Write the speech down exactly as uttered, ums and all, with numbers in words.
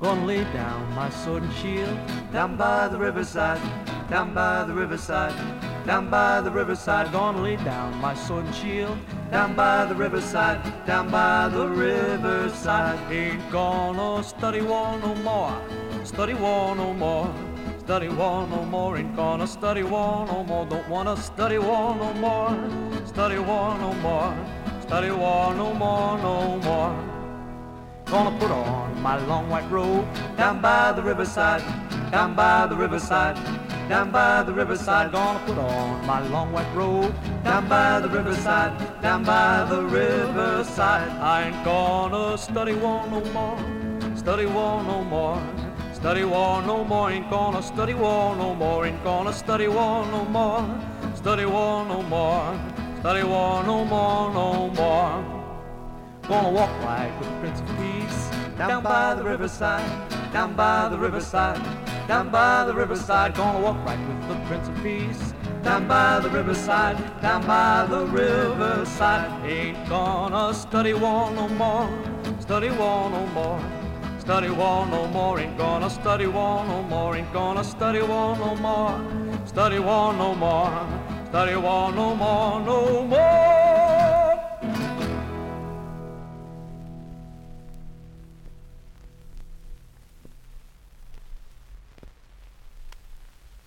Gonna lay down my sword and shield down by the riverside, down by the riverside, down by the riverside. Gonna lay down my sword and shield down by the riverside, down by the riverside. Ain't gonna study war no more, study war no more, study war no more. Ain't gonna study war no more, don't wanna study war no more, study war no more, study war no more, no more. Gonna put on my long white robe down by the riverside, down by the riverside, down by the riverside. Gonna put on my long white robe down by the riverside, down by the riverside. I ain't gonna study war no more, study war no more, study war no more. Ain't gonna study war no more, ain't gonna study war no more, study war no more, study war no more, no more. Gonna walk right with the Prince of Peace down by the riverside, down by the riverside, down by the riverside. Gonna walk right with the Prince of Peace down by the riverside, down by the riverside. Ain't gonna study war no more, study war no more, study war no more. Ain't gonna study war no more, ain't gonna study war no more, study war no more, study war no more, no